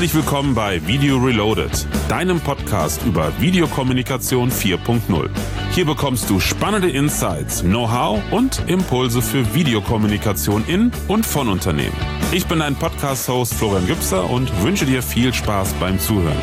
Herzlich willkommen bei Video Reloaded, deinem Podcast über Videokommunikation 4.0. Hier bekommst du spannende Insights, Know-how und Impulse für Videokommunikation in und von Unternehmen. Ich bin dein Podcast-Host Florian Gübser und wünsche dir viel Spaß beim Zuhören.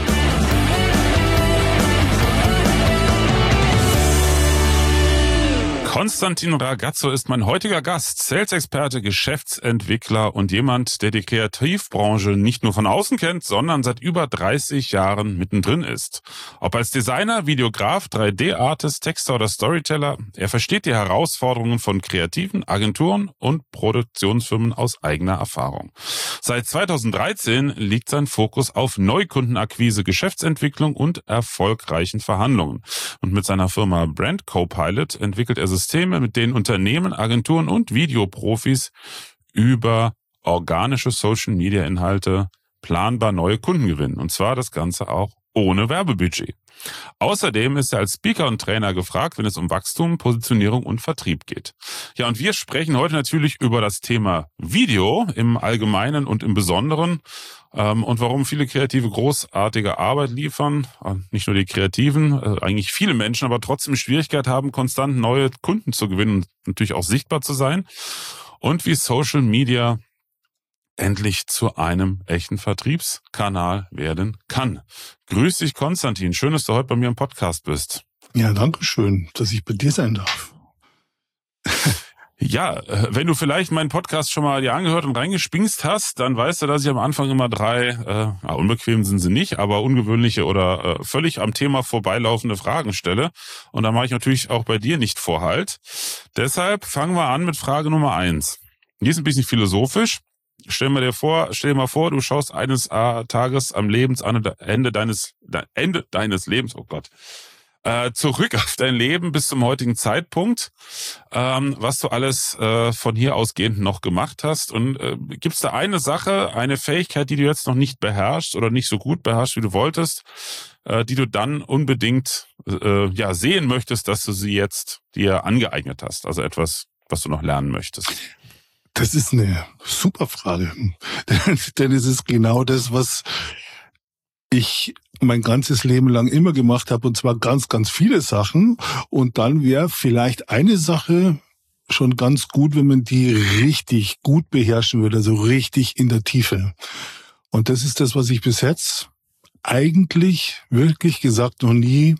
Konstantin Ragazzo ist mein heutiger Gast, Sales-Experte, Geschäftsentwickler und jemand, der die Kreativbranche nicht nur von außen kennt, sondern seit über 30 Jahren mittendrin ist. Ob als Designer, Videograf, 3D-Artist, Texter oder Storyteller, er versteht die Herausforderungen von kreativen Agenturen und Produktionsfirmen aus eigener Erfahrung. Seit 2013 liegt sein Fokus auf Neukundenakquise, Geschäftsentwicklung und erfolgreichen Verhandlungen. Und mit seiner Firma Brand Copilot entwickelt er Systeme, mit denen Unternehmen, Agenturen und Videoprofis über organische Social-Media-Inhalte planbar neue Kunden gewinnen. Und zwar das Ganze auch ohne Werbebudget. Außerdem ist er als Speaker und Trainer gefragt, wenn es um Wachstum, Positionierung und Vertrieb geht. Ja, und wir sprechen heute natürlich über das Thema Video im Allgemeinen und im Besonderen und warum viele Kreative großartige Arbeit liefern. Nicht nur die Kreativen, eigentlich viele Menschen, aber trotzdem Schwierigkeit haben, konstant neue Kunden zu gewinnen und natürlich auch sichtbar zu sein. Und wie Social Media endlich zu einem echten Vertriebskanal werden kann. Grüß dich, Konstantin. Schön, dass du heute bei mir im Podcast bist. Ja, danke schön, dass ich bei dir sein darf. Ja, wenn du vielleicht meinen Podcast schon mal dir angehört und reingespingst hast, dann weißt du, dass ich am Anfang immer drei, unbequem sind sie nicht, aber ungewöhnliche oder völlig am Thema vorbeilaufende Fragen stelle. Und da mache ich natürlich auch bei dir nicht Vorhalt. Deshalb fangen wir an mit Frage Nummer 1. Die ist ein bisschen philosophisch. Stell dir mal vor, du schaust eines Tages am Ende deines Lebens, oh Gott, zurück auf dein Leben bis zum heutigen Zeitpunkt, was du alles von hier ausgehend noch gemacht hast. Und gibt es da eine Sache, eine Fähigkeit, die du jetzt noch nicht beherrschst oder nicht so gut beherrschst, wie du wolltest, die du dann unbedingt sehen möchtest, dass du sie jetzt dir angeeignet hast? Also etwas, was du noch lernen möchtest. Das ist eine super Frage, denn es ist genau das, was ich mein ganzes Leben lang immer gemacht habe, und zwar ganz, ganz viele Sachen. Und dann wäre vielleicht eine Sache schon ganz gut, wenn man die richtig gut beherrschen würde, also richtig in der Tiefe. Und das ist das, was ich bis jetzt eigentlich, wirklich gesagt, noch nie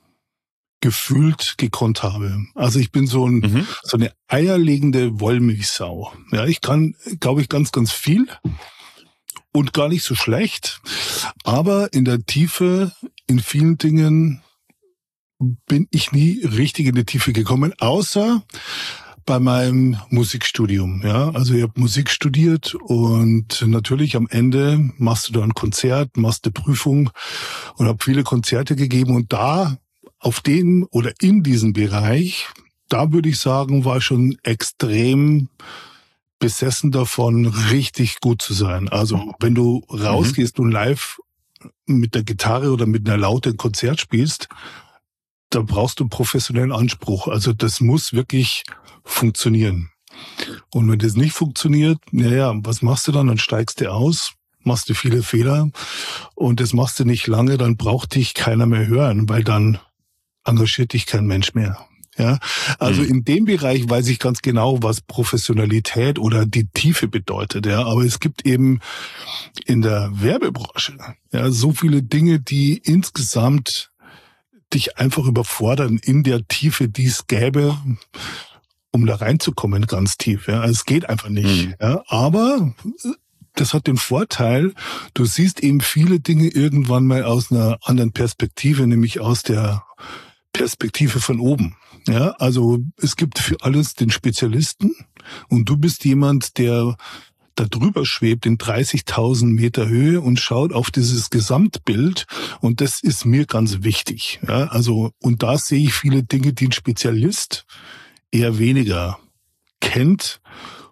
gefühlt gekonnt habe. Also ich bin so eine eierlegende Wollmilchsau. Ja, ich kann, glaube ich, ganz, ganz viel und gar nicht so schlecht. Aber in der Tiefe, in vielen Dingen bin ich nie richtig in die Tiefe gekommen, außer bei meinem Musikstudium. Ja, also ich habe Musik studiert und natürlich am Ende machst du da ein Konzert, machst eine Prüfung und habe viele Konzerte gegeben und da auf den oder in diesem Bereich, da würde ich sagen, war ich schon extrem besessen davon, richtig gut zu sein. Also wenn du rausgehst und live mit der Gitarre oder mit einer Laute ein Konzert spielst, da brauchst du einen professionellen Anspruch. Also das muss wirklich funktionieren. Und wenn das nicht funktioniert, was machst du dann? Dann steigst du aus, machst du viele Fehler und das machst du nicht lange, dann braucht dich keiner mehr hören, weil dann engagiert dich kein Mensch mehr. Ja, also in dem Bereich weiß ich ganz genau, was Professionalität oder die Tiefe bedeutet. Ja, aber es gibt eben in der Werbebranche so viele Dinge, die insgesamt dich einfach überfordern in der Tiefe, die es gäbe, um da reinzukommen, ganz tief. Ja, also es geht einfach nicht. Ja, aber das hat den Vorteil, du siehst eben viele Dinge irgendwann mal aus einer anderen Perspektive, nämlich aus der Perspektive von oben. Ja, also es gibt für alles den Spezialisten und du bist jemand, der da drüber schwebt in 30.000 Meter Höhe und schaut auf dieses Gesamtbild und das ist mir ganz wichtig. Ja, also und da sehe ich viele Dinge, die ein Spezialist eher weniger kennt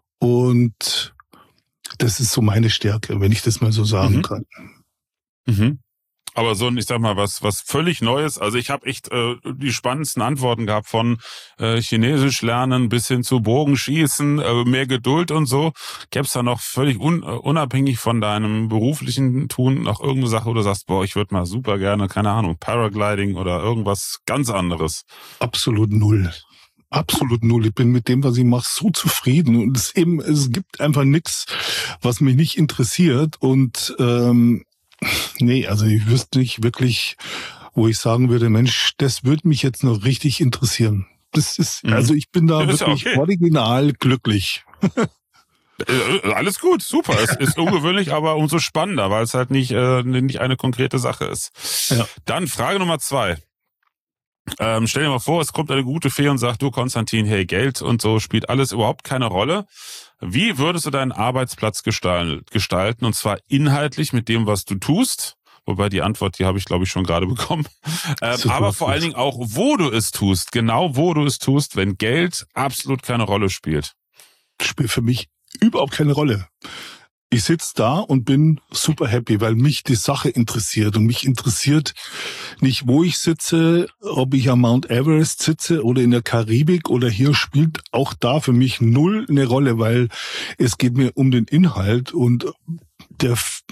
und das ist so meine Stärke, wenn ich das mal so sagen kann. Mhm. Aber so ein, ich sag mal, was völlig Neues. Also ich habe echt die spannendsten Antworten gehabt von Chinesisch lernen bis hin zu Bogenschießen, mehr Geduld und so. Gäb's da noch völlig unabhängig von deinem beruflichen Tun noch irgendeine Sache, wo du sagst, boah, ich würde mal super gerne, keine Ahnung, Paragliding oder irgendwas ganz anderes? Absolut null. Absolut null. Ich bin mit dem, was ich mache, so zufrieden. Und es gibt einfach nichts, was mich nicht interessiert. Und nee, also ich wüsste nicht wirklich, wo ich sagen würde, Mensch, das würde mich jetzt noch richtig interessieren. Das ist, also ich bin da wirklich original glücklich. Alles gut, super. Es ist ungewöhnlich, aber umso spannender, weil es halt nicht eine konkrete Sache ist. Ja. Dann Frage Nummer 2. Stell dir mal vor, es kommt eine gute Fee und sagt, du Konstantin, hey, Geld und so spielt alles überhaupt keine Rolle. Wie würdest du deinen Arbeitsplatz gestalten? Und zwar inhaltlich mit dem, was du tust. Wobei die Antwort, die habe ich, glaube ich, schon gerade bekommen. Aber vor allen Dingen auch, wo du es tust. Genau wo du es tust, wenn Geld absolut keine Rolle spielt. Spielt für mich überhaupt keine Rolle. Ich sitze da und bin super happy, weil mich die Sache interessiert. Und mich interessiert nicht, wo ich sitze, ob ich am Mount Everest sitze oder in der Karibik oder hier, spielt auch da für mich null eine Rolle, weil es geht mir um den Inhalt und der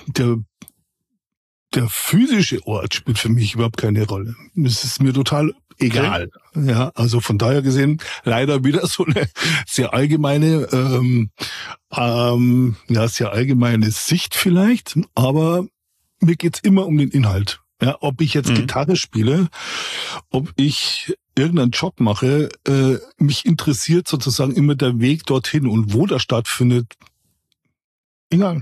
physische Ort spielt für mich überhaupt keine Rolle. Es ist mir total egal. Okay. Ja, also von daher gesehen leider wieder so eine sehr allgemeine, sehr allgemeine Sicht vielleicht. Aber mir geht's immer um den Inhalt. Ja, ob ich jetzt Gitarre spiele, ob ich irgendeinen Job mache, mich interessiert sozusagen immer der Weg dorthin und wo der stattfindet. Egal.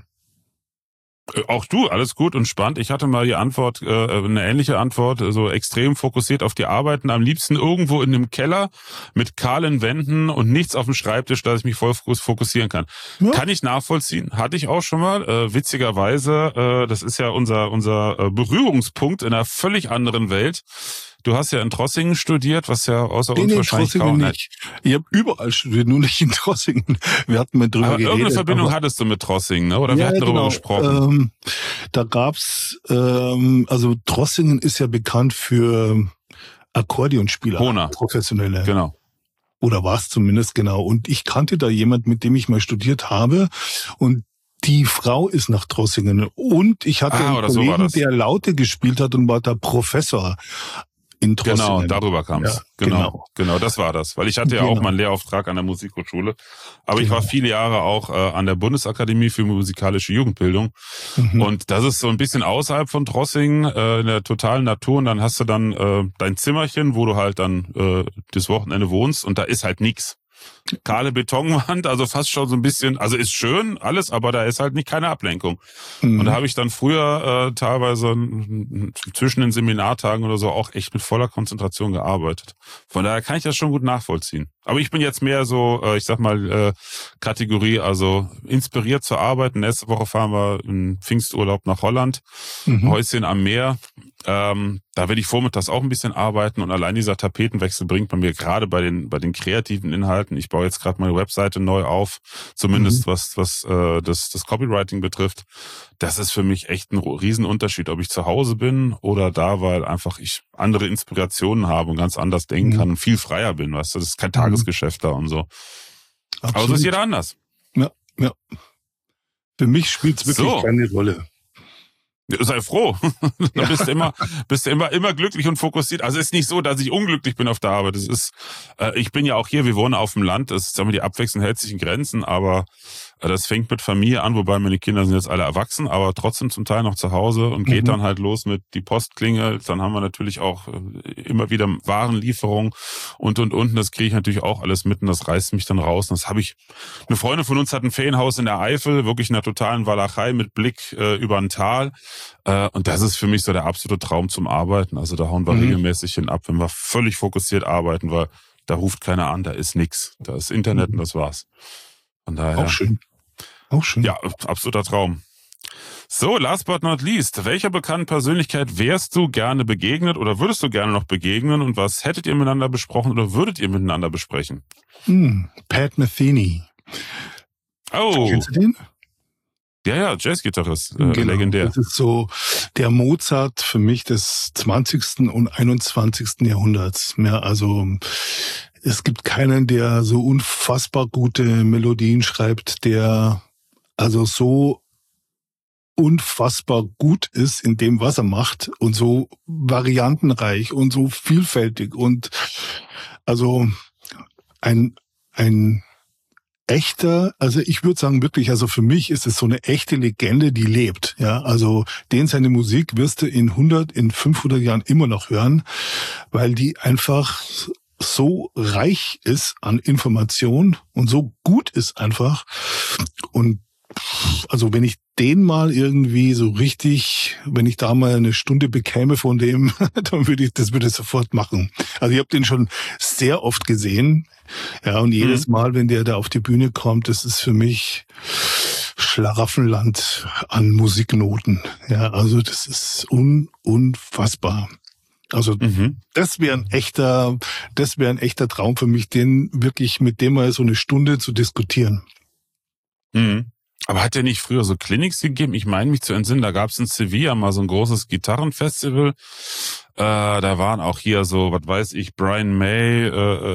Auch du, alles gut und spannend. Ich hatte mal die Antwort, eine ähnliche Antwort, so extrem fokussiert auf die Arbeiten. Am liebsten irgendwo in einem Keller mit kahlen Wänden und nichts auf dem Schreibtisch, dass ich mich voll fokussieren kann. Ja. Kann ich nachvollziehen. Hatte ich auch schon mal. Witzigerweise, das ist ja unser Berührungspunkt in einer völlig anderen Welt. Du hast ja in Trossingen studiert, was ja außer uns wahrscheinlich kaum nicht. Ich habe überall studiert, nur nicht in Trossingen. Wir hatten mal drüber geredet. Irgendeine Verbindung hattest du mit Trossingen, ne? Oder wir hatten darüber gesprochen. Da gab's, also Trossingen ist ja bekannt für Akkordeonspieler, Hona. Professionelle. Genau. Oder war es zumindest, genau. Und ich kannte da jemand, mit dem ich mal studiert habe. Und die Frau ist nach Trossingen. Und ich hatte einen Kollegen, der Laute gespielt hat und war da Professor. Genau, darüber kam es. Ja, genau, das war das. Weil ich hatte ja auch mal einen Lehrauftrag an der Musikhochschule. Aber ich war viele Jahre auch an der Bundesakademie für musikalische Jugendbildung. Und das ist so ein bisschen außerhalb von Trossingen, in der totalen Natur. Und dann hast du dann dein Zimmerchen, wo du halt dann das Wochenende wohnst. Und da ist halt nichts. Kahle Betonwand, also fast schon so ein bisschen, also ist schön alles, aber da ist halt nicht keine Ablenkung. Und da habe ich dann früher teilweise zwischen den Seminartagen oder so auch echt mit voller Konzentration gearbeitet. Von daher kann ich das schon gut nachvollziehen. Aber ich bin jetzt mehr so, ich sag mal, Kategorie, also inspiriert zu arbeiten. Nächste Woche fahren wir in Pfingsturlaub nach Holland, Häuschen am Meer. Da werde ich vormittags auch ein bisschen arbeiten und allein dieser Tapetenwechsel bringt bei mir gerade bei den kreativen Inhalten. Ich baue jetzt gerade meine Webseite neu auf, zumindest was das Copywriting betrifft. Das ist für mich echt ein Riesenunterschied, ob ich zu Hause bin oder da, weil einfach ich andere Inspirationen habe und ganz anders denken kann und viel freier bin, weißt du, das ist kein Tagesgeschäft da und so. Absolut. Aber so ist jeder anders. Ja. Für mich spielt es wirklich keine Rolle. Sei froh. Dann bist du immer glücklich und fokussiert. Also es ist nicht so, dass ich unglücklich bin auf der Arbeit. Es ist, ich bin ja auch hier, wir wohnen auf dem Land. Das ist, sagen wir, die Abwechslung hält sich in Grenzen, aber das fängt mit Familie an, wobei meine Kinder sind jetzt alle erwachsen, aber trotzdem zum Teil noch zu Hause und geht dann halt los mit die Post klingelt. Dann haben wir natürlich auch immer wieder Warenlieferung und. Das kriege ich natürlich auch alles mit und das reißt mich dann raus. Und das habe ich, eine Freundin von uns hat ein Ferienhaus in der Eifel, wirklich in der totalen Walachei mit Blick über ein Tal. Und das ist für mich so der absolute Traum zum Arbeiten. Also da hauen wir regelmäßig hin ab, wenn wir völlig fokussiert arbeiten, weil da ruft keiner an, da ist nix. Da ist Internet und das war's. Von daher. Auch schön. Ja, absoluter Traum. So, last but not least, welcher bekannten Persönlichkeit wärst du gerne begegnet oder würdest du gerne noch begegnen und was hättet ihr miteinander besprochen oder würdet ihr miteinander besprechen? Pat Metheny. Oh. Kennst du den? Ja, Jazzgitarrist, Genau, legendär. das ist so der Mozart für mich des 20. und 21. Jahrhunderts. Ja, also es gibt keinen, der so unfassbar gute Melodien schreibt, der also so unfassbar gut ist in dem, was er macht und so variantenreich und so vielfältig und also ein echter, also ich würde sagen wirklich, also für mich ist es so eine echte Legende, die lebt. Ja, also seine Musik wirst du in 100, in 500 Jahren immer noch hören, weil die einfach so reich ist an Information und so gut ist einfach. Und also wenn ich den mal irgendwie so richtig, wenn ich da mal eine Stunde bekäme von dem, dann würde ich sofort machen. Also ich habe den schon sehr oft gesehen. Ja, und jedes Mal, wenn der da auf die Bühne kommt, das ist für mich Schlaraffenland an Musiknoten. Ja, also das ist unfassbar. Also das wäre ein echter Traum für mich, den wirklich mit dem mal so eine Stunde zu diskutieren. Mhm. Aber hat der nicht früher so Clinics gegeben? Ich meine mich zu entsinnen, da gab es in Sevilla mal so ein großes Gitarrenfestival. Da waren auch hier so, was weiß ich, Brian May,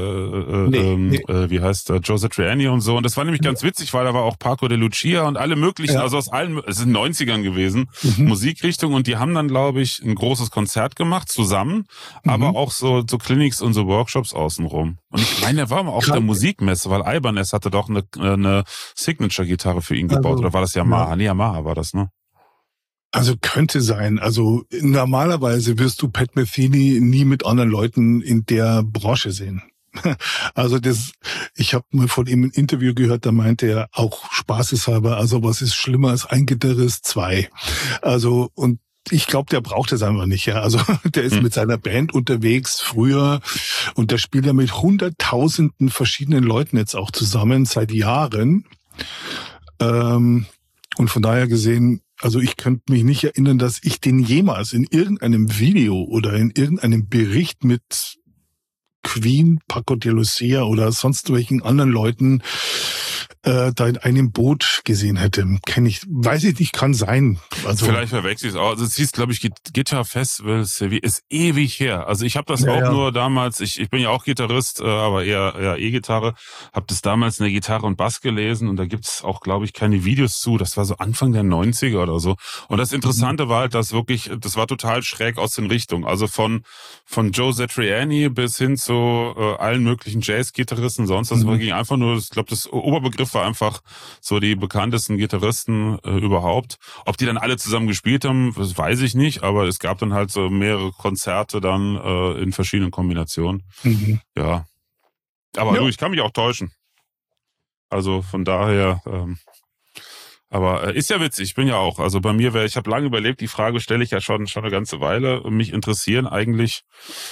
wie heißt der, Joe Satriani und so. Und das war nämlich ganz witzig, weil da war auch Paco de Lucia und alle möglichen, also aus allen, es sind 90ern gewesen, Musikrichtungen. Und die haben dann, glaube ich, ein großes Konzert gemacht zusammen, aber auch so Clinics und so Workshops außenrum. Und ich meine, der war mal auf der Musikmesse, weil Ibanez hatte doch eine Signature-Gitarre für ihn gebaut. Oder war das Yamaha? Nee, Yamaha war das, ne? Also könnte sein. Also normalerweise wirst du Pat Metheny nie mit anderen Leuten in der Branche sehen. Also ich habe mal von ihm ein Interview gehört, da meinte er auch spaßeshalber, also was ist schlimmer als ein Gitarrist? 2. Also und ich glaube, der braucht es einfach nicht. Ja, also der ist mit seiner Band unterwegs früher und der spielt ja mit hunderttausenden verschiedenen Leuten jetzt auch zusammen seit Jahren. Und von daher gesehen, also ich könnte mich nicht erinnern, dass ich den jemals in irgendeinem Video oder in irgendeinem Bericht mit Queen, Paco de Lucia oder sonst welchen anderen Leuten da in einem Boot gesehen hätte. Weiß ich nicht, kann sein. Also vielleicht verwechsel ich es auch. Also es hieß, glaube ich, Guitar Festival Sevilla, ist ewig her. Also ich habe das nur damals, ich bin ja auch Gitarrist, aber eher E-Gitarre, habe das damals in der Gitarre und Bass gelesen und da gibt's auch, glaube ich, keine Videos zu. Das war so Anfang der 90er oder so. Und das Interessante war halt, dass wirklich, das war total schräg aus den Richtungen. Also von Joe Satriani bis hin zu allen möglichen Jazz-Gitarristen, sonst das ging einfach nur, ich glaube, das Oberbegriff war einfach so die bekanntesten Gitarristen überhaupt. Ob die dann alle zusammen gespielt haben, das weiß ich nicht, aber es gab dann halt so mehrere Konzerte dann in verschiedenen Kombinationen. Ja. Aber du, ich kann mich auch täuschen. Also von daher, aber ist ja witzig, ich bin ja auch, also bei mir ich habe lange überlegt, die Frage stelle ich ja schon eine ganze Weile. Mich interessieren eigentlich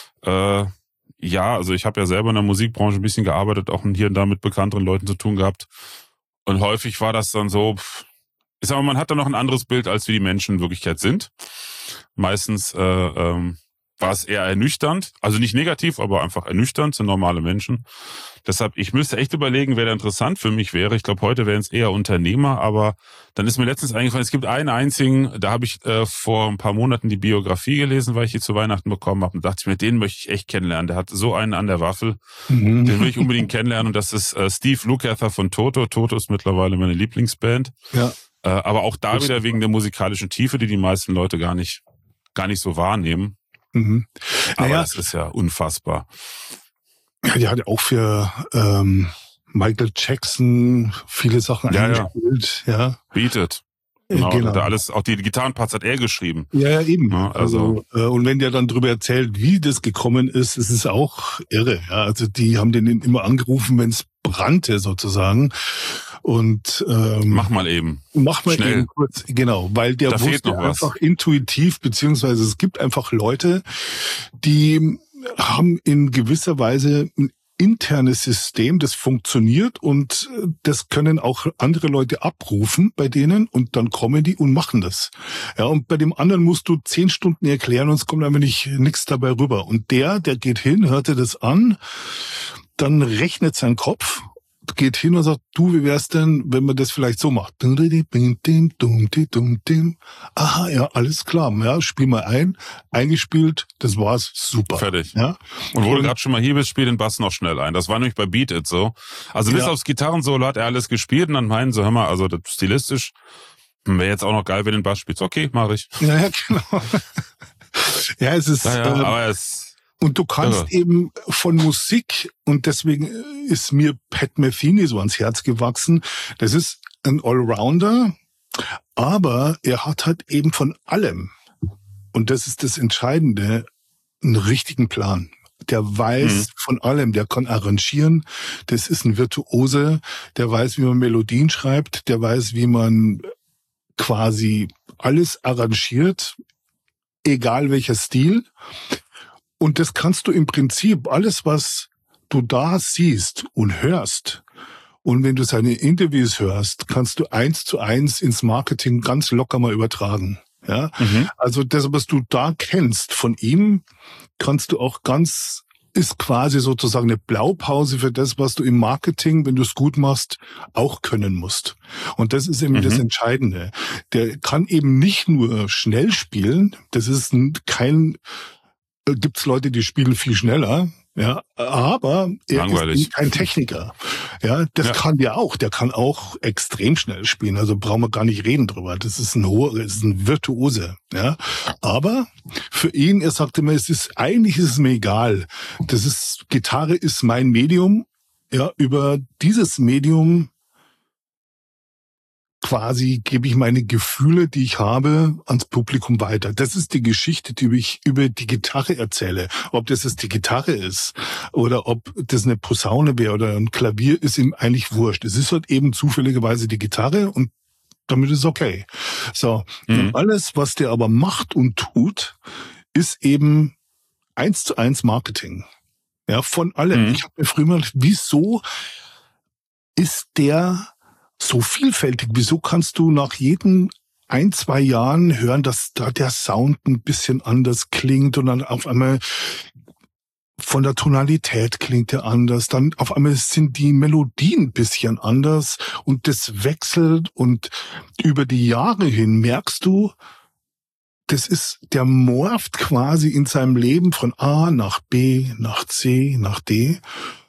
also ich habe ja selber in der Musikbranche ein bisschen gearbeitet, auch hier und da mit bekannteren Leuten zu tun gehabt. Und häufig war das dann so, ich sag mal, man hat da noch ein anderes Bild, als wie die Menschen in Wirklichkeit sind. Meistens war es eher ernüchternd, also nicht negativ, aber einfach ernüchternd, sind normale Menschen. Deshalb, ich müsste echt überlegen, wer da interessant für mich wäre. Ich glaube, heute wären es eher Unternehmer, aber dann ist mir letztens eingefallen, es gibt einen einzigen, da habe ich vor ein paar Monaten die Biografie gelesen, weil ich die zu Weihnachten bekommen habe und dachte ich mir, den möchte ich echt kennenlernen. Der hat so einen an der Waffel, den will ich unbedingt kennenlernen und das ist Steve Lukather von Toto. Toto ist mittlerweile meine Lieblingsband. Ja. Aber auch da wieder wegen der musikalischen Tiefe, die meisten Leute gar nicht so wahrnehmen. Aber das ist ja unfassbar. Ja, die hat ja auch für Michael Jackson viele Sachen eingespielt. Ja. Beat. Genau. Da alles, auch die Gitarrenparts hat er geschrieben. Ja, eben. Ja, also und wenn der dann drüber erzählt, wie das gekommen ist, ist es auch irre. Ja, also die haben den immer angerufen, wenn es brannte sozusagen. Und mach mal eben kurz, genau, weil der da wusste einfach intuitiv, beziehungsweise es gibt einfach Leute, die haben in gewisser Weise ein internes System, das funktioniert und das können auch andere Leute abrufen bei denen und dann kommen die und machen das. Ja, und bei dem anderen musst du 10 Stunden erklären und es kommt einfach nichts dabei rüber. Und der geht hin, hört dir das an, dann rechnet sein Kopf, geht hin und sagt, du, wie wär's denn, wenn man das vielleicht so macht? Aha, ja, alles klar. Ja, spiel mal eingespielt, das war's, super. Fertig. Ja? Und wo du gerade schon mal hier bist, spiel den Bass noch schnell ein. Das war nämlich bei Beat It so. Also bis aufs Gitarrensolo hat er alles gespielt und dann meinen so, hör mal, also das stilistisch wäre jetzt auch noch geil, wenn du den Bass spielst. Okay, mach ich. Ja, genau. Ja, es ist... aber es... Und du kannst eben von Musik, und deswegen ist mir Pat Metheny so ans Herz gewachsen, das ist ein Allrounder, aber er hat halt eben von allem, und das ist das Entscheidende, einen richtigen Plan. Der weiß von allem, der kann arrangieren, das ist ein Virtuose, der weiß, wie man Melodien schreibt, der weiß, wie man quasi alles arrangiert, egal welcher Stil. Und das kannst du im Prinzip, alles was du da siehst und hörst, und wenn du seine Interviews hörst, kannst du 1:1 ins Marketing ganz locker mal übertragen. Ja, also das, was du da kennst von ihm, kannst du auch ist quasi sozusagen eine Blaupause für das, was du im Marketing, wenn du es gut machst, auch können musst. Und das ist eben das Entscheidende. Der kann eben nicht nur schnell spielen, das ist gibt's Leute, die spielen viel schneller, ja, aber er ist kein Techniker. Ja, das kann der auch. Der kann auch extrem schnell spielen. Also brauchen wir gar nicht reden drüber. Das ist ein Virtuose, ja. Aber für ihn, er sagte immer, eigentlich ist es mir egal. Gitarre ist mein Medium. Ja, über dieses Medium quasi gebe ich meine Gefühle, die ich habe, ans Publikum weiter. Das ist die Geschichte, die ich über die Gitarre erzähle. Ob das jetzt die Gitarre ist oder ob das eine Posaune wäre oder ein Klavier, ist ihm eigentlich wurscht. Es ist halt eben zufälligerweise die Gitarre und damit ist okay. So, und alles, was der aber macht und tut, ist eben 1:1 Marketing. Ja, von allem. Ich habe mir früher mal gedacht, wieso ist der so vielfältig? Wieso kannst du nach jedem 1-2 Jahren hören, dass da der Sound ein bisschen anders klingt und dann auf einmal von der Tonalität klingt er anders, dann auf einmal sind die Melodien ein bisschen anders und das wechselt und über die Jahre hin merkst du, der morpht quasi in seinem Leben von A nach B, nach C, nach D.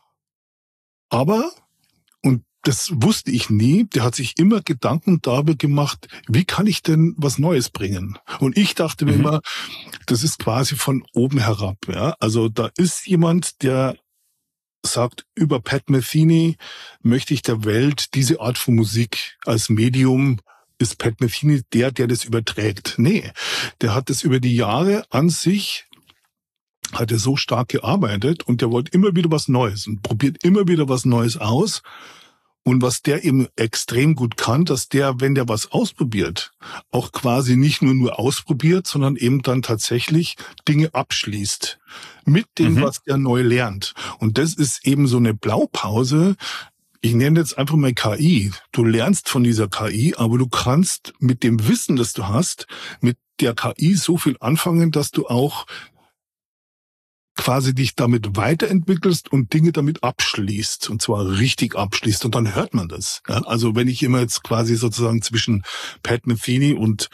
Aber, und das wusste ich nie, der hat sich immer Gedanken darüber gemacht, wie kann ich denn was Neues bringen? Und ich dachte mir immer, das ist quasi von oben herab. Ja? Also da ist jemand, der sagt, über Pat Metheny möchte ich der Welt diese Art von Musik als Medium, ist Pat Metheny der das überträgt. Nee, der hat das über die Jahre an sich, hat er so stark gearbeitet und der wollte immer wieder was Neues und probiert immer wieder was Neues aus. Und was der eben extrem gut kann, dass der, wenn der was ausprobiert, auch quasi nicht nur ausprobiert, sondern eben dann tatsächlich Dinge abschließt mit dem, was der neu lernt. Und das ist eben so eine Blaupause. Ich nenne jetzt einfach mal KI. Du lernst von dieser KI, aber du kannst mit dem Wissen, das du hast, mit der KI so viel anfangen, dass du auch quasi dich damit weiterentwickelst und Dinge damit abschließt, und zwar richtig abschließt, und dann hört man das. Ja, also wenn ich immer jetzt quasi sozusagen zwischen Pat Metheny und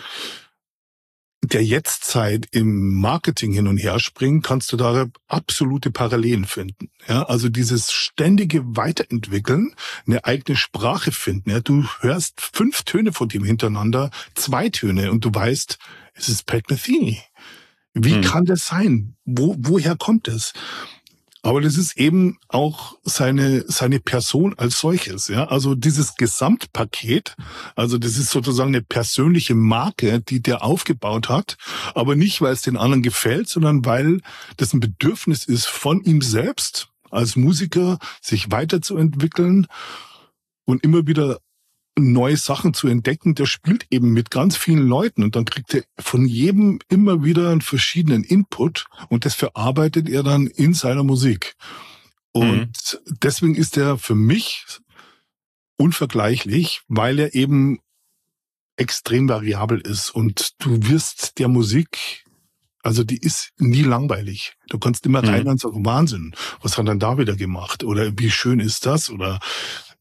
der Jetztzeit im Marketing hin und her springe, kannst du da absolute Parallelen finden. Ja, also dieses ständige Weiterentwickeln, eine eigene Sprache finden. Ja, du hörst 5 Töne von dem hintereinander, 2 Töne, und du weißt, es ist Pat Metheny. Wie kann das sein? Woher kommt es? Aber das ist eben auch seine Person als solches, ja. Also dieses Gesamtpaket, also das ist sozusagen eine persönliche Marke, die der aufgebaut hat, aber nicht, weil es den anderen gefällt, sondern weil das ein Bedürfnis ist von ihm selbst als Musiker, sich weiterzuentwickeln und immer wieder neue Sachen zu entdecken. Der spielt eben mit ganz vielen Leuten und dann kriegt er von jedem immer wieder einen verschiedenen Input und das verarbeitet er dann in seiner Musik. Und deswegen ist er für mich unvergleichlich, weil er eben extrem variabel ist und du wirst der Musik, also die ist nie langweilig. Du kannst immer rein und sagen, Wahnsinn, was hat er da wieder gemacht? Oder wie schön ist das? Oder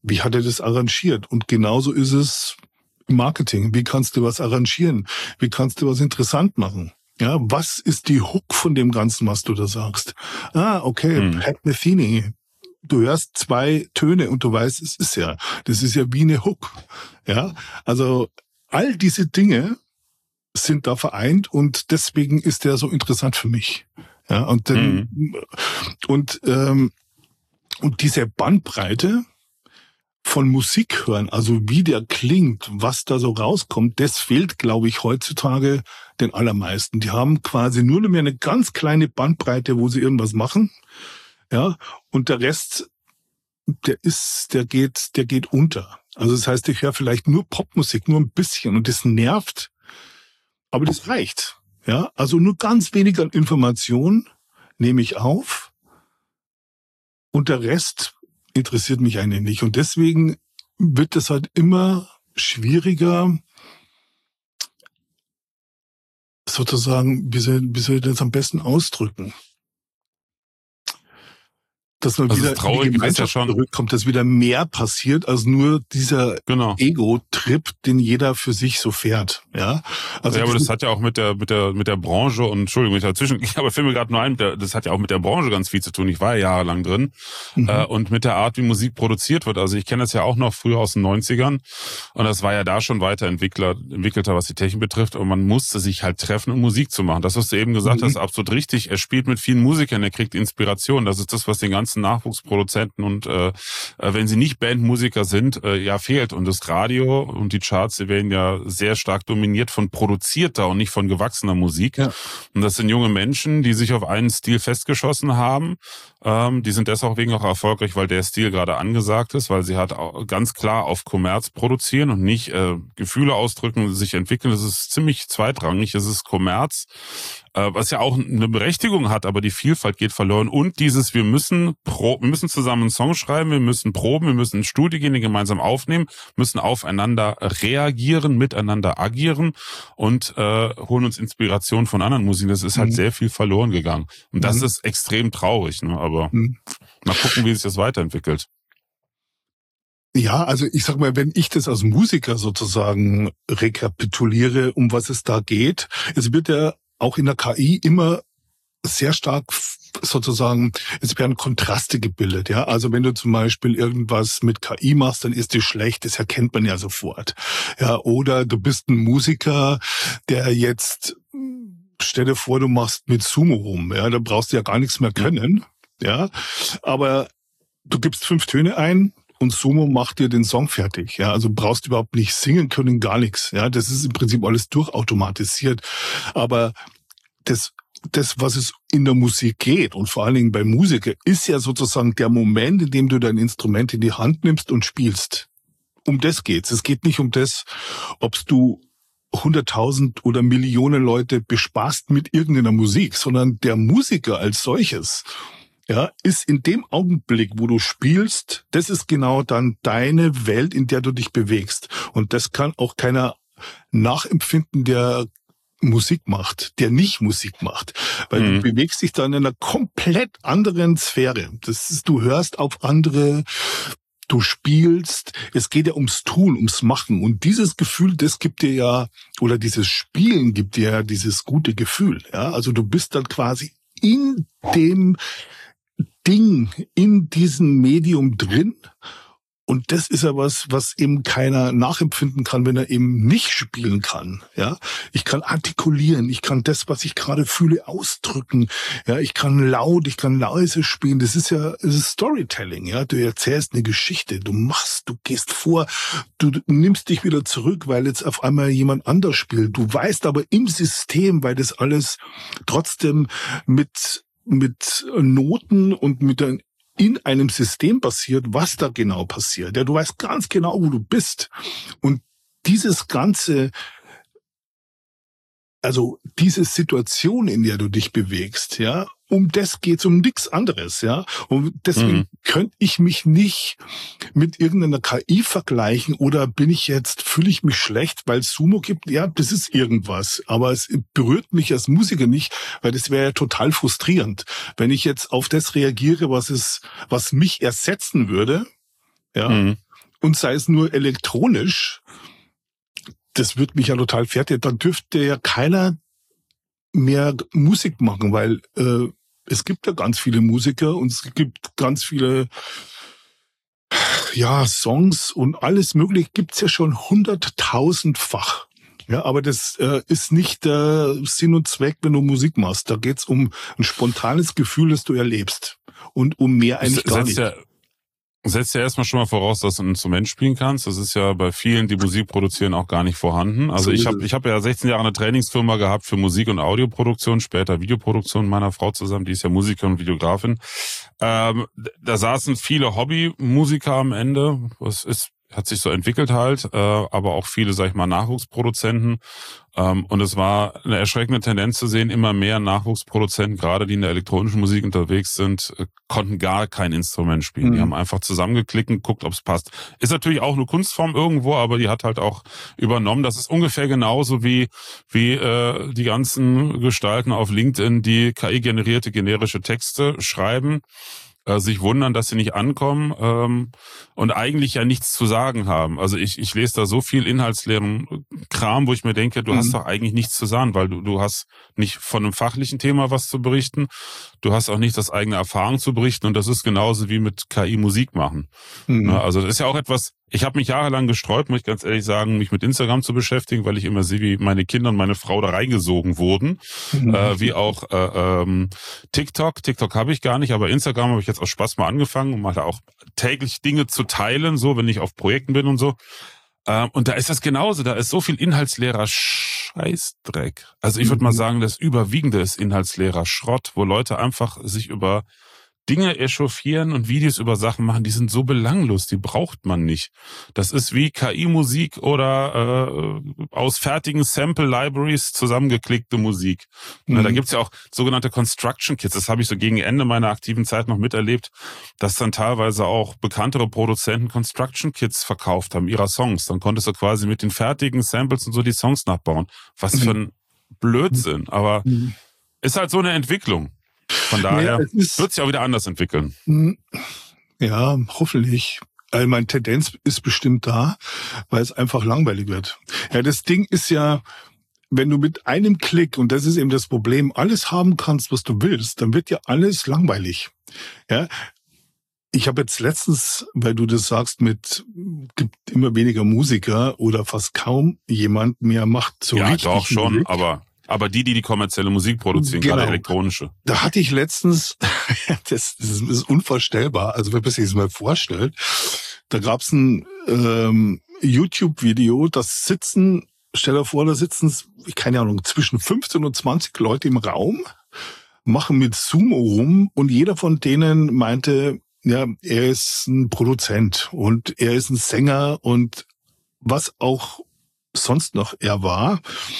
wie hat er das arrangiert? Und genauso ist es im Marketing. Wie kannst du was arrangieren? Wie kannst du was interessant machen? Ja, was ist die Hook von dem Ganzen, was du da sagst? Okay, Pat Metheny. Du hörst 2 Töne und du weißt, das ist ja wie eine Hook. Ja, also all diese Dinge sind da vereint und deswegen ist der so interessant für mich. Ja, und und diese Bandbreite von Musik hören, also wie der klingt, was da so rauskommt, das fehlt, glaube ich, heutzutage den allermeisten. Die haben quasi nur noch mehr eine ganz kleine Bandbreite, wo sie irgendwas machen, ja, und der Rest, der geht unter. Also das heißt, ich höre vielleicht nur Popmusik, nur ein bisschen und das nervt, aber das reicht, ja. Also nur ganz wenig an Informationen nehme ich auf und der Rest interessiert mich eigentlich nicht. Und deswegen wird es halt immer schwieriger, sozusagen, wie soll ich das am besten ausdrücken? Dass man wieder in die Gemeinschaft zurückkommt, dass wieder mehr passiert als nur dieser Ego-Trip, den jeder für sich so fährt. Ja, also ja, aber das hat ja auch mit der Branche und Entschuldigung, ich dazwischen, aber fällt mir gerade nur ein, das hat ja auch mit der Branche ganz viel zu tun. Ich war ja jahrelang drin und mit der Art, wie Musik produziert wird. Also ich kenne das ja auch noch früher aus den 90ern und das war ja da schon entwickelter, was die Technik betrifft. Und man musste sich halt treffen, um Musik zu machen. Das, was du eben gesagt hast, ist absolut richtig. Er spielt mit vielen Musikern, er kriegt Inspiration. Das ist das, was den ganzen Nachwuchsproduzenten und wenn sie nicht Bandmusiker sind, fehlt. Und das Radio und die Charts, die werden ja sehr stark dominiert von produzierter und nicht von gewachsener Musik. Ja. Und das sind junge Menschen, die sich auf einen Stil festgeschossen haben. Die sind deswegen auch erfolgreich, weil der Stil gerade angesagt ist, weil sie halt auch ganz klar auf Kommerz produzieren und nicht Gefühle ausdrücken, sich entwickeln. Das ist ziemlich zweitrangig. Es ist Kommerz, was ja auch eine Berechtigung hat, aber die Vielfalt geht verloren. Und dieses, wir müssen zusammen einen Song schreiben, wir müssen proben, wir müssen ins Studio gehen, den gemeinsam aufnehmen, müssen aufeinander reagieren, miteinander agieren und holen uns Inspiration von anderen Musiken. Das ist halt sehr viel verloren gegangen. Und das ist extrem traurig, ne? Aber mal gucken, wie sich das weiterentwickelt. Ja, also ich sag mal, wenn ich das als Musiker sozusagen rekapituliere, um was es da geht, es wird ja auch in der KI immer sehr stark sozusagen, es werden Kontraste gebildet, ja. Also wenn du zum Beispiel irgendwas mit KI machst, dann ist die schlecht, das erkennt man ja sofort. Ja, oder du bist ein Musiker, der jetzt, stell dir vor, du machst mit Sumo rum, ja, da brauchst du ja gar nichts mehr können, ja. Aber du gibst 5 Töne ein, und Sumo macht dir den Song fertig. Ja, also brauchst überhaupt nicht singen können, gar nichts. Ja, das ist im Prinzip alles durchautomatisiert. Aber das, was es in der Musik geht und vor allen Dingen bei Musiker, ist ja sozusagen der Moment, in dem du dein Instrument in die Hand nimmst und spielst. Um das geht's. Es geht nicht um das, ob du 100.000 oder Millionen Leute bespaßt mit irgendeiner Musik, sondern der Musiker als solches, ja, ist in dem Augenblick, wo du spielst, das ist genau dann deine Welt, in der du dich bewegst. Und das kann auch keiner nachempfinden, der Musik macht, der nicht Musik macht. Weil du bewegst dich dann in einer komplett anderen Sphäre. Du hörst auf andere, du spielst. Es geht ja ums Tun, ums Machen. Und dieses Gefühl, das gibt dir ja, oder dieses Spielen gibt dir ja dieses gute Gefühl. Ja, also du bist dann quasi in dem Ding, in diesem Medium drin. Und das ist ja was eben keiner nachempfinden kann, wenn er eben nicht spielen kann. Ja, ich kann artikulieren, ich kann das, was ich gerade fühle, ausdrücken. Ja, ich kann leise spielen. Das ist Storytelling. Ja, du erzählst eine Geschichte, du gehst vor, du nimmst dich wieder zurück, weil jetzt auf einmal jemand anders spielt. Du weißt aber im System, weil das alles trotzdem mit Noten und in einem System passiert, was da genau passiert. Ja, du weißt ganz genau, wo du bist. Und dieses Ganze, also diese Situation, in der du dich bewegst, ja, um das geht's, um nichts anderes, ja. Und deswegen könnte ich mich nicht mit irgendeiner KI vergleichen oder fühle ich mich schlecht, weil es Sumo gibt. Ja, das ist irgendwas. Aber es berührt mich als Musiker nicht, weil das wäre ja total frustrierend. Wenn ich jetzt auf das reagiere, was mich ersetzen würde, ja, und sei es nur elektronisch, das wird mich ja total fertig. Dann dürfte ja keiner mehr Musik machen, weil es gibt ja ganz viele Musiker und es gibt ganz viele Songs und alles Mögliche gibt's ja schon 100.000-fach. Ja, aber das ist nicht der Sinn und Zweck, wenn du Musik machst. Da geht's um ein spontanes Gefühl, das du erlebst und um mehr eigentlich gar nicht. Setzt ja erstmal schon mal voraus, dass du ein Instrument spielen kannst. Das ist ja bei vielen, die Musik produzieren, auch gar nicht vorhanden. Also ich habe ja 16 Jahre eine Trainingsfirma gehabt für Musik- und Audioproduktion, später Videoproduktion mit meiner Frau zusammen, die ist ja Musikerin und Videografin. Da saßen viele Hobbymusiker am Ende. Hat sich so entwickelt halt, aber auch viele, sag ich mal, Nachwuchsproduzenten. Und es war eine erschreckende Tendenz zu sehen, immer mehr Nachwuchsproduzenten, gerade die in der elektronischen Musik unterwegs sind, konnten gar kein Instrument spielen. Die haben einfach zusammengeklickt und guckt, ob es passt. Ist natürlich auch eine Kunstform irgendwo, aber die hat halt auch übernommen. Das ist ungefähr genauso wie die ganzen Gestalten auf LinkedIn, die KI-generierte generische Texte schreiben, sich wundern, dass sie nicht ankommen und eigentlich ja nichts zu sagen haben. Also ich lese da so viel inhaltsleeren Kram, wo ich mir denke, du hast doch eigentlich nichts zu sagen, weil du hast nicht von einem fachlichen Thema was zu berichten, du hast auch nicht das eigene Erfahrung zu berichten und das ist genauso wie mit KI Musik machen. Also das ist ja auch etwas, ich habe mich jahrelang gesträubt, muss ich ganz ehrlich sagen, mich mit Instagram zu beschäftigen, weil ich immer sehe, wie meine Kinder und meine Frau da reingesogen wurden. Wie auch TikTok. TikTok habe ich gar nicht, aber Instagram habe ich jetzt aus Spaß mal angefangen, um mal da auch täglich Dinge zu teilen, so wenn ich auf Projekten bin und so. Und da ist das genauso, da ist so viel inhaltsleerer Scheißdreck. Also ich würde mal sagen, das Überwiegende ist inhaltsleerer Schrott, wo Leute einfach sich über Dinge echauffieren und Videos über Sachen machen, die sind so belanglos, die braucht man nicht. Das ist wie KI-Musik oder aus fertigen Sample-Libraries zusammengeklickte Musik. Da gibt's ja auch sogenannte Construction Kits. Das habe ich so gegen Ende meiner aktiven Zeit noch miterlebt, dass dann teilweise auch bekanntere Produzenten Construction Kits verkauft haben, ihrer Songs. Dann konntest du quasi mit den fertigen Samples und so die Songs nachbauen. Was für ein Blödsinn. Aber ist halt so eine Entwicklung. Von daher wird es ja auch wieder anders entwickeln. Ja, hoffentlich. Also meine Tendenz ist bestimmt da, weil es einfach langweilig wird. Ja, das Ding ist ja, wenn du mit einem Klick, und das ist eben das Problem, alles haben kannst, was du willst, dann wird ja alles langweilig. Ja. Ich habe jetzt letztens, weil du das sagst, gibt immer weniger Musiker oder fast kaum jemand mehr macht so richtig. Ja, doch schon, Musik. Aber die kommerzielle Musik produzieren, gerade elektronische. Da hatte ich letztens, das ist unvorstellbar, also wenn man sich das mal vorstellt, da gab's ein YouTube-Video, stell dir vor, da sitzen, keine Ahnung, zwischen 15 und 20 Leute im Raum, machen mit Sumo rum und jeder von denen meinte, ja, er ist ein Produzent und er ist ein Sänger und was auch sonst noch er war.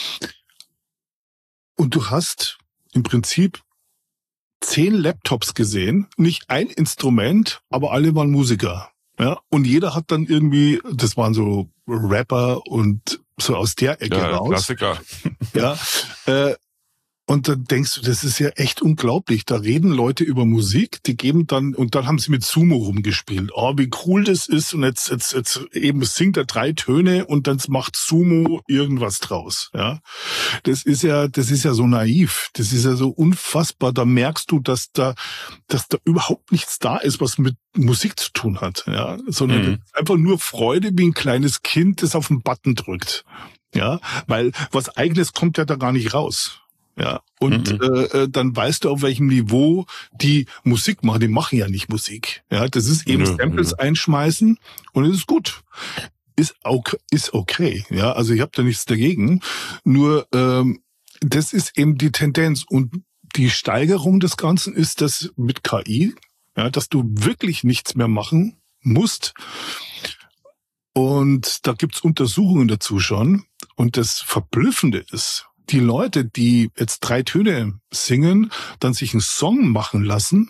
Und du hast im Prinzip 10 Laptops gesehen, nicht ein Instrument, aber alle waren Musiker. Ja, und jeder hat dann irgendwie, das waren so Rapper und so aus der Ecke raus. Klassiker. Ja, und dann denkst du, das ist ja echt unglaublich. Da reden Leute über Musik, die geben dann, und dann haben sie mit Sumo rumgespielt. Oh, wie cool das ist. Und jetzt eben singt er 3 Töne und dann macht Sumo irgendwas draus. Ja, das ist ja so naiv. Das ist ja so unfassbar. Da merkst du, dass da überhaupt nichts da ist, was mit Musik zu tun hat. Ja, sondern einfach nur Freude wie ein kleines Kind, das auf den Button drückt. Ja, weil was Eigenes kommt ja da gar nicht raus. Ja, und dann weißt du, auf welchem Niveau die Musik machen. Die machen ja nicht Musik. Ja, das ist eben Samples einschmeißen und es ist gut. Ist okay. Ja, also ich habe da nichts dagegen. Nur das ist eben die Tendenz. Und die Steigerung des Ganzen ist das mit KI, ja, dass du wirklich nichts mehr machen musst. Und da gibt's Untersuchungen dazu schon. Und das Verblüffende ist, die Leute, die jetzt 3 Töne singen, dann sich einen Song machen lassen,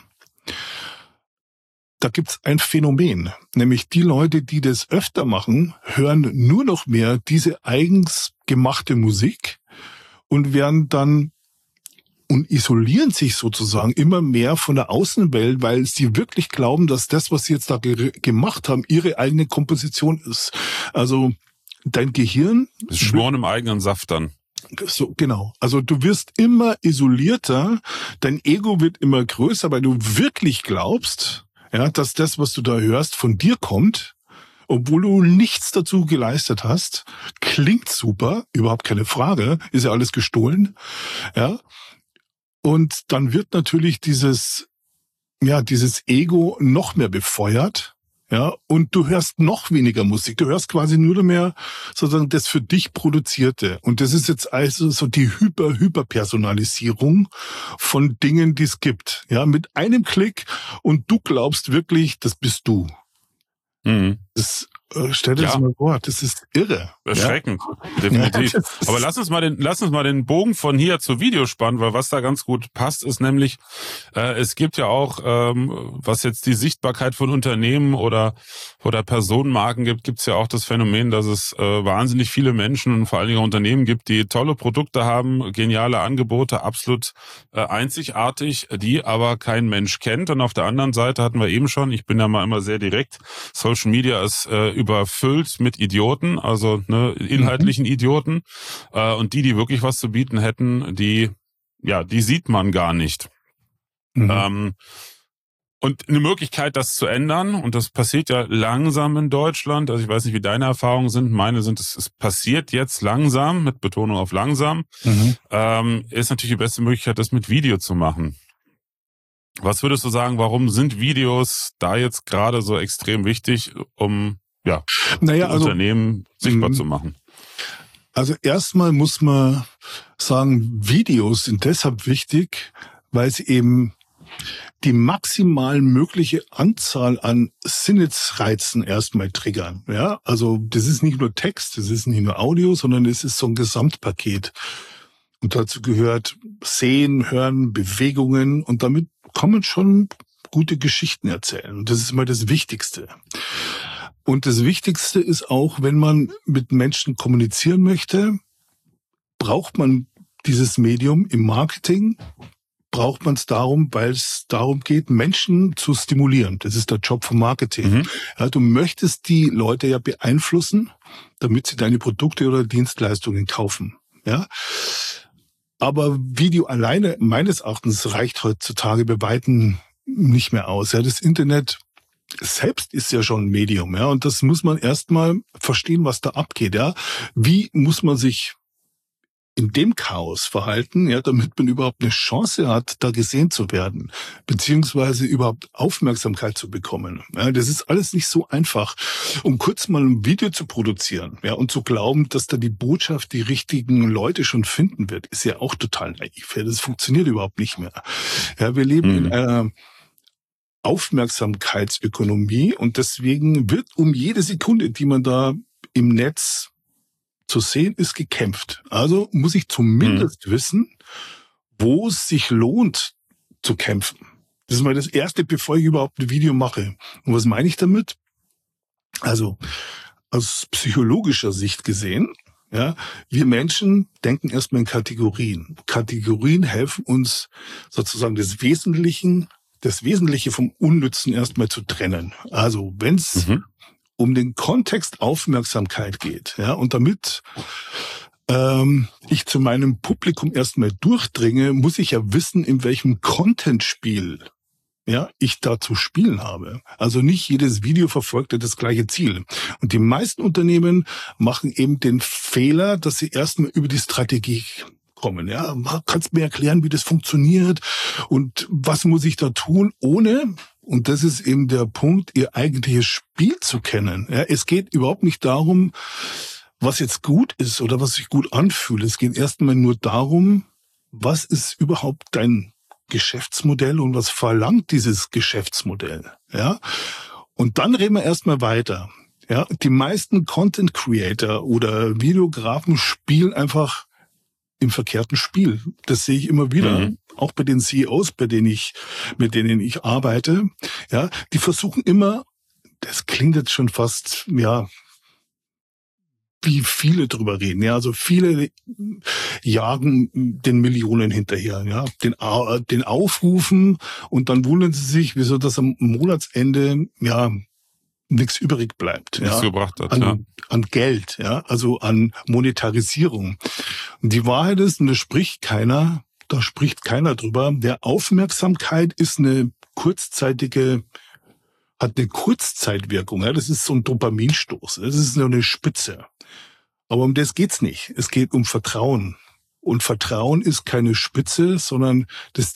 da gibt's ein Phänomen. Nämlich die Leute, die das öfter machen, hören nur noch mehr diese eigens gemachte Musik und werden dann und isolieren sich sozusagen immer mehr von der Außenwelt, weil sie wirklich glauben, dass das, was sie jetzt da gemacht haben, ihre eigene Komposition ist. Also dein Gehirn... Das Schmoren im eigenen Saft dann. So, genau. Also du wirst immer isolierter, dein Ego wird immer größer, weil du wirklich glaubst, ja, dass das, was du da hörst, von dir kommt, obwohl du nichts dazu geleistet hast. Klingt super, überhaupt keine Frage, ist ja alles gestohlen, ja. Und dann wird natürlich dieses Ego noch mehr befeuert. Ja, und du hörst noch weniger Musik. Du hörst quasi nur mehr sozusagen das für dich Produzierte. Und das ist jetzt also so die Hyperpersonalisierung von Dingen, die es gibt. Ja, mit einem Klick und du glaubst wirklich, das bist du. Mhm. Das stell dir das mal vor, das ist irre. Erschreckend, definitiv. Ja, aber lass uns mal den Bogen von hier zu Video spannen, weil was da ganz gut passt, ist nämlich, es gibt ja auch, was jetzt die Sichtbarkeit von Unternehmen oder Personenmarken gibt es ja auch das Phänomen, dass es wahnsinnig viele Menschen und vor allen Dingen auch Unternehmen gibt, die tolle Produkte haben, geniale Angebote, absolut einzigartig, die aber kein Mensch kennt. Und auf der anderen Seite hatten wir eben schon, ich bin ja mal immer sehr direkt, Social Media ist überfüllt mit Idioten, also inhaltlichen Idioten, und die wirklich was zu bieten hätten, die sieht man gar nicht. Und eine Möglichkeit, das zu ändern, und das passiert ja langsam in Deutschland, also ich weiß nicht, wie deine Erfahrungen sind, meine sind, es passiert jetzt langsam, mit Betonung auf langsam, ist natürlich die beste Möglichkeit, das mit Video zu machen. Was würdest du sagen, warum sind Videos da jetzt gerade so extrem wichtig, um Unternehmen sichtbar zu machen? Also erstmal muss man sagen, Videos sind deshalb wichtig, weil sie eben die maximal mögliche Anzahl an Sinnesreizen erstmal triggern. Ja, also das ist nicht nur Text, das ist nicht nur Audio, sondern es ist so ein Gesamtpaket. Und dazu gehört Sehen, Hören, Bewegungen, und damit kann man schon gute Geschichten erzählen. Und das ist immer das Wichtigste. Und das Wichtigste ist auch, wenn man mit Menschen kommunizieren möchte, braucht man dieses Medium im Marketing, braucht man es darum, weil es darum geht, Menschen zu stimulieren. Das ist der Job vom Marketing. Ja, du möchtest die Leute ja beeinflussen, damit sie deine Produkte oder Dienstleistungen kaufen. Ja. Aber Video alleine, meines Erachtens, reicht heutzutage bei Weitem nicht mehr aus. Ja, das Internet selbst ist ja schon ein Medium, ja, und das muss man erstmal verstehen, was da abgeht, ja. Wie muss man sich in dem Chaos verhalten, ja, damit man überhaupt eine Chance hat, da gesehen zu werden, beziehungsweise überhaupt Aufmerksamkeit zu bekommen. Ja, das ist alles nicht so einfach, um kurz mal ein Video zu produzieren, ja, und zu glauben, dass da die Botschaft die richtigen Leute schon finden wird, ist ja auch total naiv. Ja, das funktioniert überhaupt nicht mehr. Ja, wir leben in einer Aufmerksamkeitsökonomie und deswegen wird um jede Sekunde, die man da im Netz zu sehen ist, gekämpft. Also muss ich zumindest wissen, wo es sich lohnt zu kämpfen. Das ist mal das Erste, bevor ich überhaupt ein Video mache. Und was meine ich damit? Also aus psychologischer Sicht gesehen, ja, wir Menschen denken erstmal in Kategorien. Kategorien helfen uns sozusagen das Wesentliche vom Unnützen erstmal zu trennen. Also wenn es um den Kontext Aufmerksamkeit geht, ja, und damit ich zu meinem Publikum erstmal durchdringe, muss ich ja wissen, in welchem Content-Spiel ich da zu spielen habe. Also nicht jedes Video verfolgt ja das gleiche Ziel. Und die meisten Unternehmen machen eben den Fehler, dass sie erstmal über die Strategie kommen. Ja, kannst mir erklären, wie das funktioniert und was muss ich da tun, ohne, und das ist eben der Punkt, ihr eigentliches Spiel zu kennen. Ja, es geht überhaupt nicht darum, was jetzt gut ist oder was sich gut anfühlt. Es geht erstmal nur darum, was ist überhaupt dein Geschäftsmodell und was verlangt dieses Geschäftsmodell. Ja, und dann reden wir erstmal weiter. Ja, die meisten Content Creator oder Videografen spielen einfach im verkehrten Spiel. Das sehe ich immer wieder, auch bei den CEOs, mit denen ich arbeite. Ja, die versuchen immer, das klingt jetzt schon fast, wie viele drüber reden. Ja, also viele jagen den Millionen hinterher, ja, den Aufrufen, und dann wundern sie sich, wieso das am Monatsende, ja, nichts übrig bleibt, nichts ja, gebracht hat, an Geld, ja, also an Monetarisierung. Und die Wahrheit ist, und da spricht keiner drüber, der Aufmerksamkeit ist hat eine Kurzzeitwirkung, ja, das ist so ein Dopaminstoß, das ist nur eine Spitze. Aber um das geht's nicht. Es geht um Vertrauen. Und Vertrauen ist keine Spitze, sondern das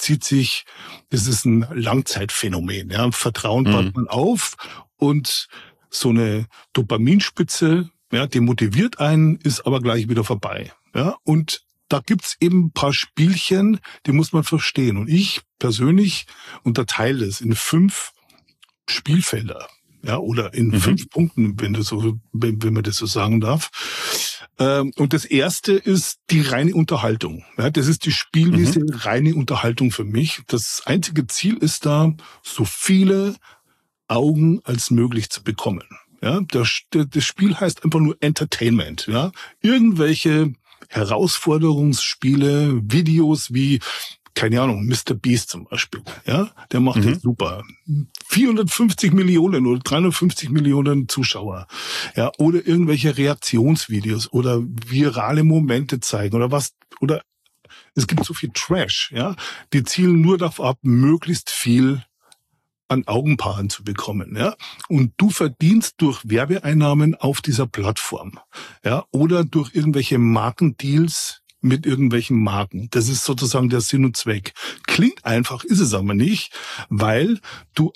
ist ein Langzeitphänomen. Ja, Vertrauen baut man auf, und so eine Dopaminspitze, ja, die motiviert einen, ist aber gleich wieder vorbei. Ja, und da gibt's eben ein paar Spielchen, die muss man verstehen. Und ich persönlich unterteile es in 5 Spielfelder. Ja, oder in 5 Punkten, wenn man das so sagen darf. Und das erste ist die reine Unterhaltung. Ja, das ist die Spielwiese, reine Unterhaltung für mich. Das einzige Ziel ist da, so viele Augen als möglich zu bekommen. Ja, das Spiel heißt einfach nur Entertainment. Ja, irgendwelche Herausforderungsspiele, Videos wie, keine Ahnung, Mr. Beast zum Beispiel, ja, der macht das super. 450 Millionen oder 350 Millionen Zuschauer, ja, oder irgendwelche Reaktionsvideos oder virale Momente zeigen oder es gibt so viel Trash, ja, die zielen nur darauf ab, möglichst viel an Augenpaaren zu bekommen, ja. Und du verdienst durch Werbeeinnahmen auf dieser Plattform, ja, oder durch irgendwelche Markendeals mit irgendwelchen Marken. Das ist sozusagen der Sinn und Zweck. Klingt einfach, ist es aber nicht, weil du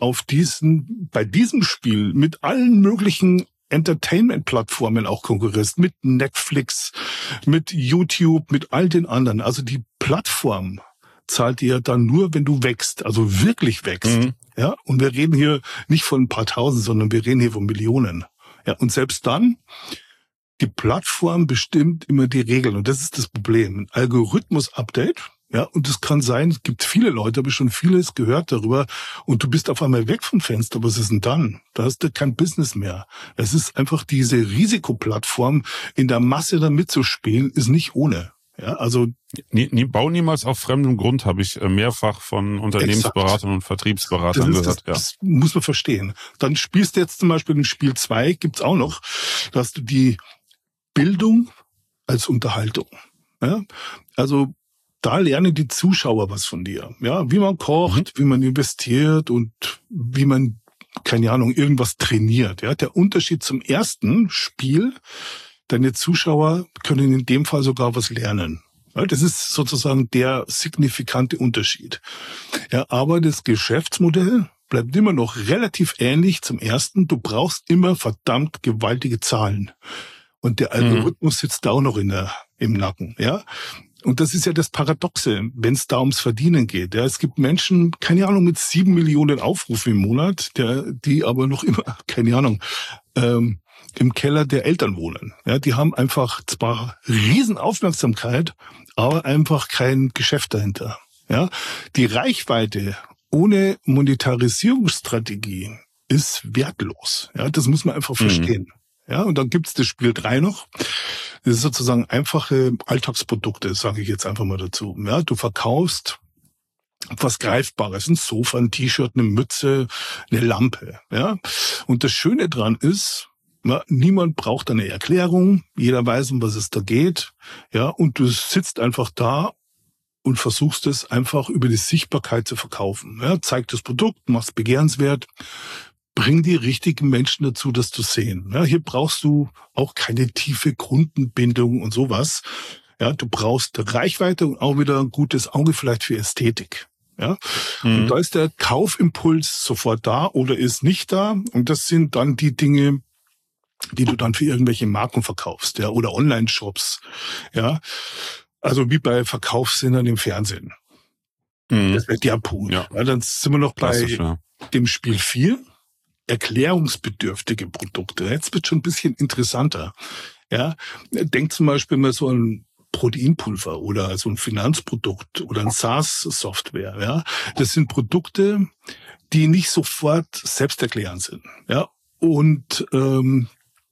bei diesem Spiel mit allen möglichen Entertainment-Plattformen auch konkurrierst, mit Netflix, mit YouTube, mit all den anderen. Also die Plattform zahlt dir dann nur, wenn du wächst, also wirklich wächst. Ja, und wir reden hier nicht von ein paar Tausend, sondern wir reden hier von Millionen. Ja, und selbst dann, die Plattform bestimmt immer die Regeln, und das ist das Problem. Ein Algorithmus-Update, ja, und es kann sein, es gibt viele Leute, habe ich schon vieles gehört darüber, und du bist auf einmal weg vom Fenster, was ist denn dann? Da hast du kein Business mehr. Es ist einfach diese Risikoplattform, in der Masse da mitzuspielen, ist nicht ohne. Ja, also bau niemals auf fremdem Grund, habe ich mehrfach von Unternehmensberatern und Vertriebsberatern gehört. Das muss man verstehen. Dann spielst du jetzt zum Beispiel in Spiel 2, gibt's auch noch, da hast du die Bildung als Unterhaltung. Ja? Also da lernen die Zuschauer was von dir. Ja, wie man kocht, wie man investiert und wie man, keine Ahnung, irgendwas trainiert. Ja, der Unterschied zum ersten Spiel, deine Zuschauer können in dem Fall sogar was lernen. Ja, das ist sozusagen der signifikante Unterschied. Ja, aber das Geschäftsmodell bleibt immer noch relativ ähnlich zum ersten. Du brauchst immer verdammt gewaltige Zahlen. Und der Algorithmus sitzt da auch noch im Nacken, ja. Und das ist ja das Paradoxe, wenn es da ums Verdienen geht. Ja, es gibt Menschen, keine Ahnung, mit 7 Millionen Aufrufen im Monat, die aber noch immer, keine Ahnung, im Keller der Eltern wohnen. Ja, die haben einfach zwar riesen Aufmerksamkeit, aber einfach kein Geschäft dahinter. Ja, die Reichweite ohne Monetarisierungsstrategie ist wertlos. Ja, das muss man einfach verstehen. Ja, und dann gibt's das Spiel 3 noch. Das ist sozusagen einfache Alltagsprodukte, sage ich jetzt einfach mal dazu. Ja, du verkaufst was Greifbares, ein Sofa, ein T-Shirt, eine Mütze, eine Lampe. Ja, und das Schöne dran ist, ja, niemand braucht eine Erklärung. Jeder weiß, um was es da geht. Ja, und du sitzt einfach da und versuchst es einfach über die Sichtbarkeit zu verkaufen. Ja, zeig das Produkt, mach's begehrenswert. Bring die richtigen Menschen dazu, das zu sehen. Ja, hier brauchst du auch keine tiefe Kundenbindung und sowas. Ja, du brauchst Reichweite und auch wieder ein gutes Auge vielleicht für Ästhetik. Ja, und da ist der Kaufimpuls sofort da oder ist nicht da. Und das sind dann die Dinge, die du dann für irgendwelche Marken verkaufst, ja, oder Online-Shops. Ja, also wie bei Verkaufssendern im Fernsehen. Das wäre der Punkt. Ja, dann sind wir noch bei dem Spiel 4. Erklärungsbedürftige Produkte. Jetzt wird schon ein bisschen interessanter. Ja, denk zum Beispiel mal so an Proteinpulver oder so ein Finanzprodukt oder ein SaaS-Software. Ja, das sind Produkte, die nicht sofort selbsterklärend sind. Ja, und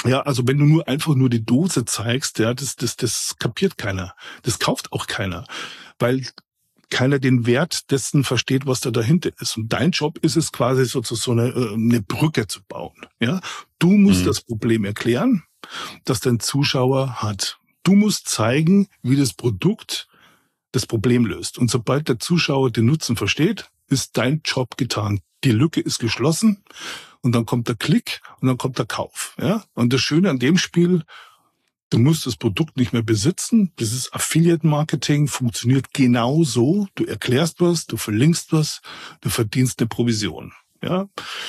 Ja, also wenn du einfach nur die Dose zeigst, ja, das kapiert keiner. Das kauft auch keiner, weil keiner den Wert dessen versteht, was da dahinter ist. Und dein Job ist es quasi sozusagen eine Brücke zu bauen. Ja, du musst das Problem erklären, das dein Zuschauer hat. Du musst zeigen, wie das Produkt das Problem löst. Und sobald der Zuschauer den Nutzen versteht, ist dein Job getan. Die Lücke ist geschlossen. Und dann kommt der Klick und dann kommt der Kauf. Ja? Und das Schöne an dem Spiel, du musst das Produkt nicht mehr besitzen. Dieses Affiliate-Marketing funktioniert genau so. Du erklärst was, du verlinkst was, du verdienst eine Provision. Ja?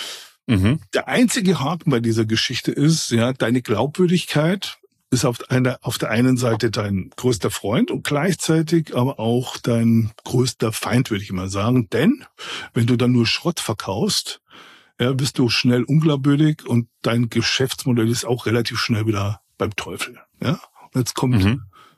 Der einzige Haken bei dieser Geschichte ist, ja, deine Glaubwürdigkeit ist auf der einen Seite dein größter Freund und gleichzeitig aber auch dein größter Feind, würde ich mal sagen. Denn wenn du dann nur Schrott verkaufst, ja, bist du schnell unglaubwürdig und dein Geschäftsmodell ist auch relativ schnell wieder beim Teufel. Ja? Und jetzt kommt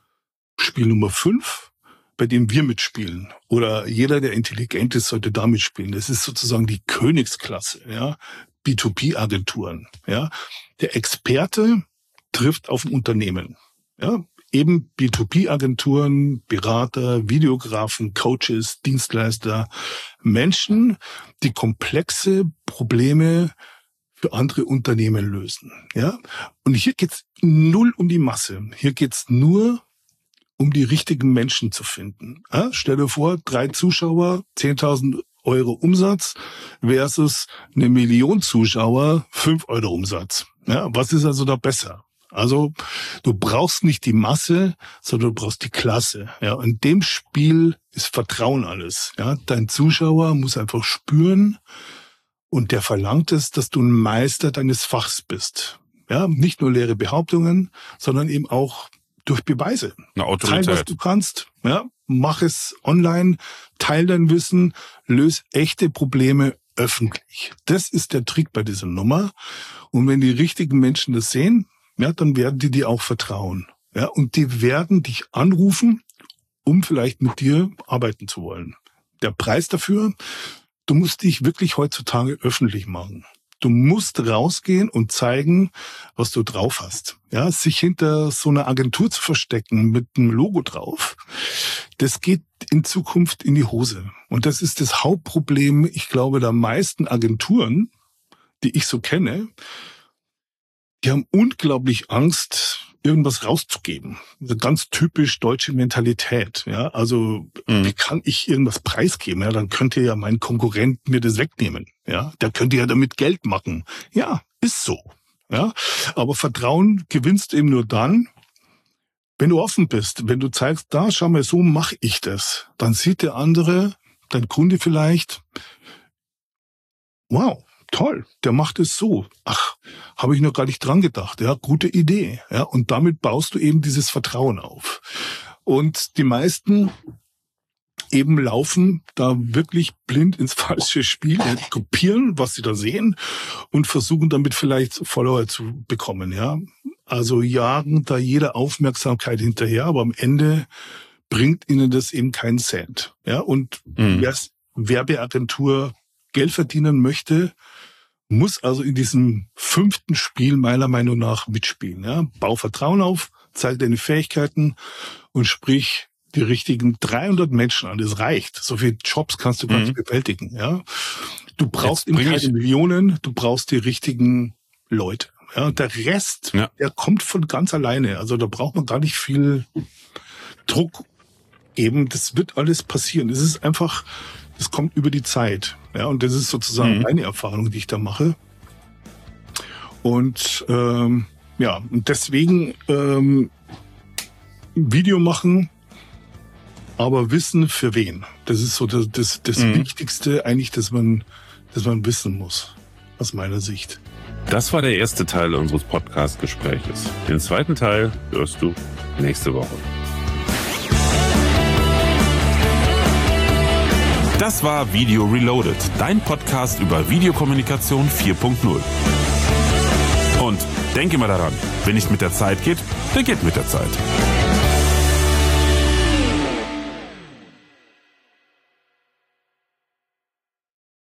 Spiel Nummer 5, bei dem wir mitspielen. Oder jeder, der intelligent ist, sollte da mitspielen. Das ist sozusagen die Königsklasse, ja, B2B-Agenturen. Ja? Der Experte trifft auf ein Unternehmen. Ja? Eben B2B-Agenturen, Berater, Videografen, Coaches, Dienstleister, Menschen, die komplexe Probleme für andere Unternehmen lösen. Ja? Und hier geht's null um die Masse. Hier geht's nur um die richtigen Menschen zu finden. Ja? Stell dir vor, 3 Zuschauer, 10.000 Euro Umsatz versus 1 Million Zuschauer, 5 Euro Umsatz. Ja? Was ist also da besser? Also du brauchst nicht die Masse, sondern du brauchst die Klasse. Ja, in dem Spiel ist Vertrauen alles. Ja, dein Zuschauer muss einfach spüren und der verlangt es, dass du ein Meister deines Fachs bist. Ja, nicht nur leere Behauptungen, sondern eben auch durch Beweise. Eine Autorität. Teil, was du kannst. Ja, mach es online, teil dein Wissen, löse echte Probleme öffentlich. Das ist der Trick bei dieser Nummer. Und wenn die richtigen Menschen das sehen, ja, dann werden die dir auch vertrauen. Ja, und die werden dich anrufen, um vielleicht mit dir arbeiten zu wollen. Der Preis dafür, du musst dich wirklich heutzutage öffentlich machen. Du musst rausgehen und zeigen, was du drauf hast. Ja, sich hinter so einer Agentur zu verstecken mit einem Logo drauf, das geht in Zukunft in die Hose. Und das ist das Hauptproblem, ich glaube, der meisten Agenturen, die ich so kenne. Die haben unglaublich Angst, irgendwas rauszugeben. Also ganz typisch deutsche Mentalität. Ja, also wie kann ich irgendwas preisgeben? Ja, dann könnte ja mein Konkurrent mir das wegnehmen. Ja, der könnte ja damit Geld machen. Ja, ist so. Ja, aber Vertrauen gewinnst eben nur dann, wenn du offen bist. Wenn du zeigst, da schau mal, so mache ich das. Dann sieht der andere, dein Kunde vielleicht, wow. Toll, der macht es so. Ach, habe ich noch gar nicht dran gedacht. Ja, gute Idee. Ja, und damit baust du eben dieses Vertrauen auf. Und die meisten eben laufen da wirklich blind ins falsche Spiel, kopieren, was sie da sehen und versuchen damit vielleicht Follower zu bekommen. Ja, also jagen da jede Aufmerksamkeit hinterher, aber am Ende bringt ihnen das eben keinen Cent. Ja, und wer Werbeagentur Geld verdienen möchte, muss also in diesem 5. Spiel meiner Meinung nach mitspielen. Ja? Bau Vertrauen auf, zeig deine Fähigkeiten und sprich die richtigen 300 Menschen an. Das reicht. So viele Jobs kannst du gar nicht bewältigen. Ja? Du brauchst eben keine Millionen, du brauchst die richtigen Leute. Ja? Und der Rest, der kommt von ganz alleine. Also da braucht man gar nicht viel Druck geben. Das wird alles passieren. Es ist einfach... Das kommt über die Zeit. Ja, und das ist sozusagen meine Erfahrung, die ich da mache. Und ja, und deswegen Video machen, aber wissen für wen. Das ist so das Wichtigste eigentlich, dass man wissen muss, aus meiner Sicht. Das war der erste Teil unseres Podcast-Gespräches. Den zweiten Teil hörst du nächste Woche. Das war Video Reloaded, dein Podcast über Videokommunikation 4.0. Und denk immer daran, wer nicht mit der Zeit geht, der geht mit der Zeit.